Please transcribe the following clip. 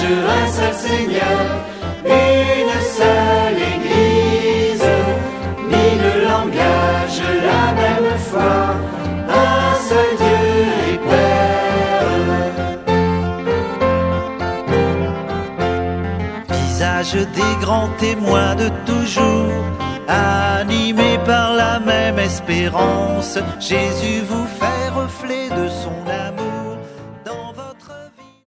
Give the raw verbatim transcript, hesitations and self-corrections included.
un seul Seigneur, une seule Église, mille langages, la même foi, un seul Dieu et Père. Visage des grands témoins de toujours, animés par la même espérance, Jésus vous fait reflet de son